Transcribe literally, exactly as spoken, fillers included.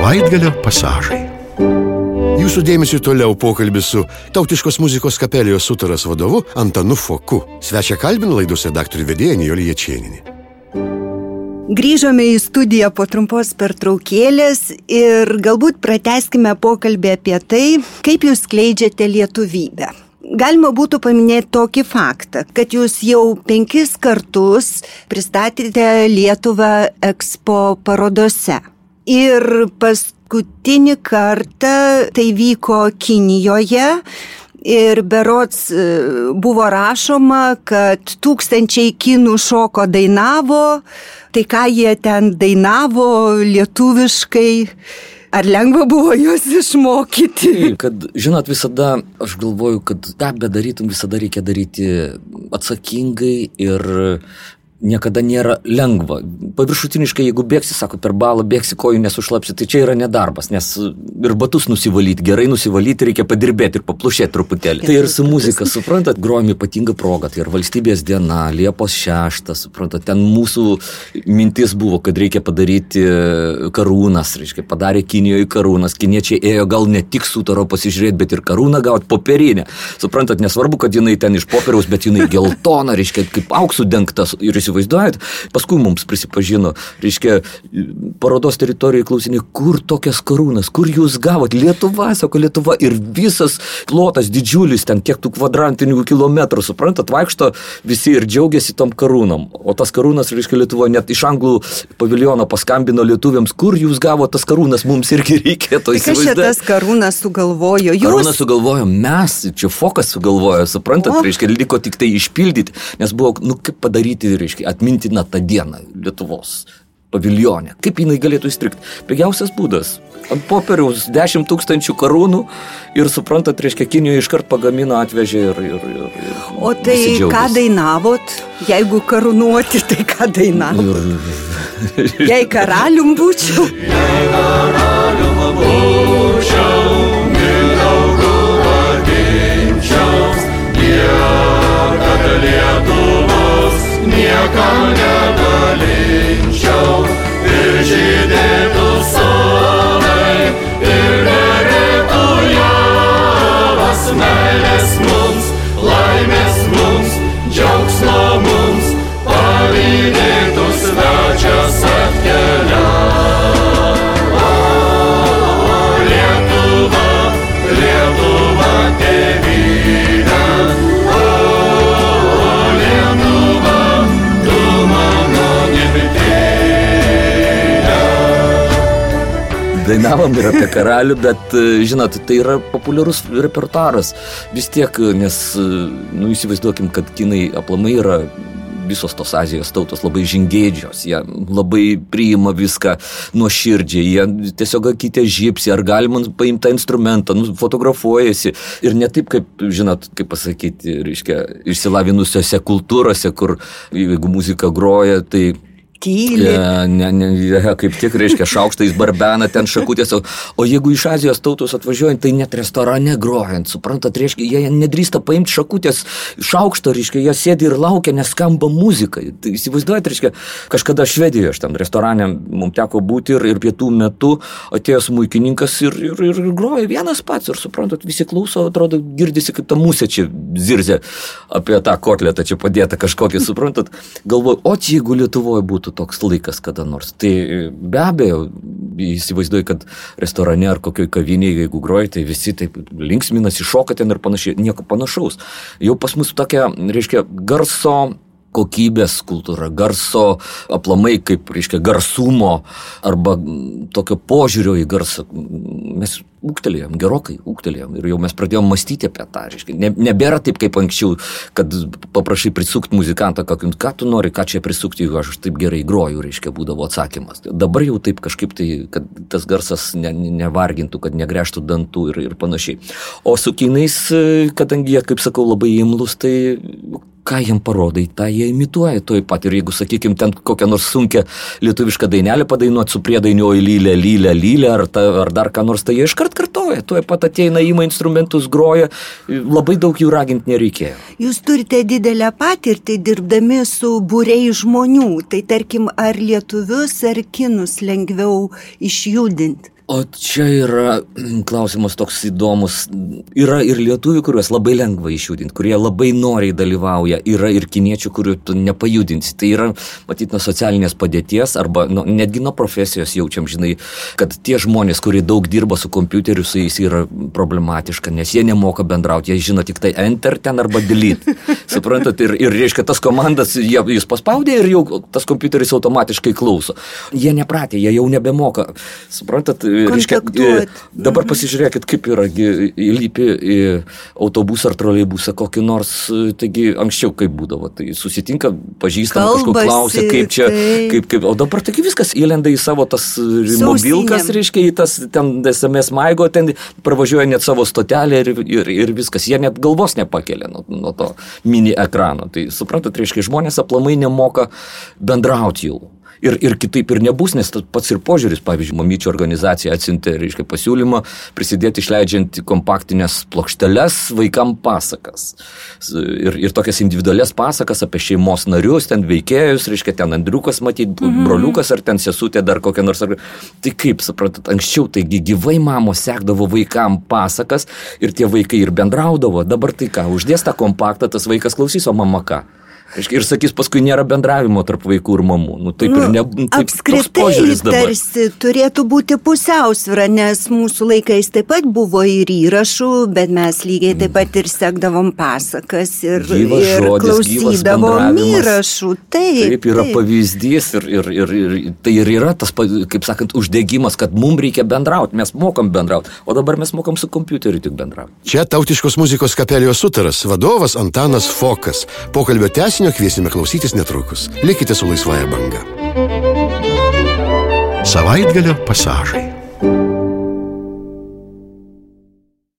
Savaitgalio pasažai. Jūsų dėmesį toliau pokalbis su tautiškos muzikos kapelijos Sutaras vadovu Antanu Foku. Svečią kalbina laidos redaktorių vedėja Nijolė Jačėnienė. Grįžome į studiją po trumpos pertraukėlės ir galbūt pratęskime pokalbį apie tai, kaip jūs skleidžiate lietuvybę. Galima būtų paminėti tokį faktą, kad jūs jau penkis kartus pristatėte Lietuvą Expo parodose. Ir paskutinį kartą tai vyko Kinijoje. Ir berods buvo rašoma, kad tūkstančiai kinų šoko dainavo, tai ką jie ten dainavo lietuviškai, ar lengva buvo juos išmokyti? Kad, žinot, visada, aš galvoju, kad tą bedarytum, visada reikia daryti atsakingai ir niekada nėra lengva. Paviršutiniškai, jeigu bėgsi, sako, per balą bėgsi, kojų nesušlapsi, tai čia yra nedarbas, nes ir batus nusivalyti, gerai nusivalyti, reikia padirbėti ir paplušėti truputėlį. Tai ir su muzika, suprantat, grojame ypatingą progą, tai ir valstybės diena, Liepos šeštą, suprantat, ten mūsų mintis buvo, kad reikia padaryti karūnas, reiškia, padarė Kinijoje karūnas, kiniečiai ėjo gal ne tik Sutaro pasižiūrėti, bet ir karūną gauti popierinę. Suprantat, nesvarbu, kad jinai ten iš popieriaus, bet jinai geltona, reiškia, kaip auksų dengtas ir įsivaizduojat, paskui mums prisipažino, reiškia, parodos teritorijoje klausinė, kur tokias karūnas, kur jūs gavot? Lietuva, sako Lietuva, ir visas plotas didžiulis, ten kiek tų kvadratinių kilometrų, suprantat, vaikšto visi ir džiaugiasi tom karūnom. O tas karūnas, reiškia, Lietuva net iš anglų paviljono paskambino lietuviams, kur jūs gavot tas karūnas, mums irgi reikėtų įsivaizduoti. Kas čia tas karūnas sugalvojo? Jūs? Karūnas sugalvojo mes, čia Fokas sugalvojo, suprantat, o? Reiškia, liko tik tai išpildyti, nes buvo, nu, kaip padaryti, reiškia, atmintina tą dieną Lietuvos paviljone. Kaip jinai galėtų įstrikti? Pigiausias būdas. Ant popieriaus dešimt tūkstančių karūnų ir, suprantat, reiškia, Kinijoje iškart pagamino, atvežė ir, ir, ir, ir o tai ką dainavot? Jeigu karūnuoti, tai ką dainavot? Ir... Jei karalium būčiau. Jei karalium būčiau, mindaugų vardinčiaus, niekad Lietuvos niekam nedalinčiau, ir žydėtų solai, ir nerėtų javas, meilės mums, laimės mums, džiaugsmo mums, pavydėtų svečias atkeliavo. Lietuva, Lietuva tėvynė, dainavom ir apie karalių, bet, žinot, tai yra populiarus repertuaras vis tiek, nes, nu, įsivaizduokim, kad kinai aplamai yra visos tos Azijos tautos labai žingeidžios, jie labai priima viską nuoširdžiai, jie tiesiog akytė žypsi, ar galima paimti tą instrumentą, nu, fotografuojasi ir ne taip, kaip, žinot, kaip pasakyti, reiškia, išsilavinusiose kultūrose, kur jeigu muzika groja, tai tyli. Ne, ne, ne, kaip tik, reiškia, šaukštais barbena, ten šakutės. O, o jeigu iš Azijos tautos atvažiuojant, tai net restorane grojant, suprantat, reiškia, jie nedrįsta paimti šakutės šaukšto, reiškia, jie sėdi ir laukia, nes skamba muzika. Tai įsivaizduojat, reiškia, kažkada Švedijoje, aš tam restorane mums teko būti ir, ir pietų metu atėjo smuikininkas ir, ir, ir, ir groja vienas pats ir, suprantat, visi klauso, atrodo, girdisi, kaip ta musė čia zirzė apie tą kotletą čia padėta kažkokį, suprantat. Galvoju, o jeigu Lietuvoje būtų toks laikas kada nors. Tai be abejo, įsivaizduoju, kad restorane ar kokioj kavinėje, jeigu groji, tai visi taip linksminasi, šoka ten ir panašiai, nieko panašaus. Jau pas mus tokia, reiškia, garso kokybės kultūra, garso aplamai, kaip, reiškia, garsumo arba tokio požiūrio į garsą. Mes ūgtelėjom, gerokai ūgtelėjom ir jau mes pradėjom mąstyti apie tą, reiškia. Ne, nebėra taip, kaip anksčiau, kad paprašai prisukti muzikantą, ką, ką tu nori, ką čia prisukti, jeigu aš taip gerai groju, reiškia, būdavo atsakymas. Dabar jau taip kažkaip tai, kad tas garsas ne, nevargintų, kad negręžtų dantų ir, ir panašiai. O su kinais, kadangi jie, kaip sakau, labai imlus, tai ką jiem parodai, tą jie imituoja toj pat. Ir jeigu, sakykim, ten kokią nors sunkę lietuvišką dainelę padainuot su priedainiu oi lylė, lylė, lylė, ar, ta, ar dar ką nors, tai jie iškart kartoja. Tuoj pat ateina, ima instrumentus, groja. Labai daug jų raginti nereikėjo. Jūs turite didelę patirtį dirbdami su būriai žmonių. Tai tarkim, ar lietuvius, ar kinus lengviau išjudinti? O čia yra klausimas toks įdomus. Yra ir lietuvių, kuriuos labai lengva išjudinti, kurie labai noriai dalyvauja. Yra ir kiniečių, kurių tu nepajudinsi. Tai yra, matyt, nuo socialinės padėties arba nu, netgi nuo profesijos jaučiam, žinai, kad tie žmonės, kurie daug dirba su kompiuteriu, su jais yra problematiška, nes jie nemoka bendrauti, jie žino tik tai enter ten arba delete. Suprantat, ir, ir reiškia, tas komandas jie, jis paspaudė ir jau tas kompiuteris automatiškai klauso. Jie nepratė, jie jau nebemoka. Suprantat, reiškia, dabar pasižiūrėkit, kaip yra, įlypi į autobusą ar troleibusą kokį nors, taigi anksčiau kaip būdavo, tai susitinka, pažįstam, kažko klausia, kaip čia, kaip, kaip, o dabar taigi viskas įlenda į savo tas mobilkas, reiškia, į tas ten es em es maigo, ten pravažiuoja net savo stotelę ir, ir, ir viskas, jie net galvos nepakelia nuo, nuo to mini ekrano, tai suprantat, reiškia, žmonės aplamai nemoka bendrauti jau. Ir, ir kitaip ir nebus, nes pats ir požiūris, pavyzdžiui, mamyčių organizacija atsiuntė, reiškia, pasiūlymą prisidėti išleidžiant kompaktinės plokšteles vaikam pasakas. Ir, ir tokias individualias pasakas apie šeimos narius, ten veikėjus, reiškia, ten Andriukas matyti, mm-hmm. broliukas ar ten sesutė dar kokia nors. Tai kaip, suprantat, anksčiau taigi gyvai mamos sekdavo vaikam pasakas ir tie vaikai ir bendraudavo. Dabar tai ką, uždės tą kompaktą, tas vaikas klausys, o mama ką? Ir sakys, paskui nėra bendravimo tarp vaikų ir mamų. Nu, taip nu, ir ne, taip, apskritai tarsi turėtų būti pusiausvyra, nes mūsų laikais taip pat buvo ir įrašų, bet mes lygiai taip pat ir sekdavom pasakas ir, gyvas ir žodis, klausydavom įrašų. Taip, taip yra taip. pavyzdys ir, ir, ir, ir tai ir yra tas, kaip sakant, uždegimas, kad mums reikia bendrauti, mes mokam bendrauti, o dabar mes mokam su kompiuteriu tik bendrauti. Čia Tautiškos muzikos kapelijos sutaras, vadovas Antanas Fokas. Pokalbio tęsinio kviesime klausytis netrukus. Likite su Laisvąja banga. Savaitgalio pasažai.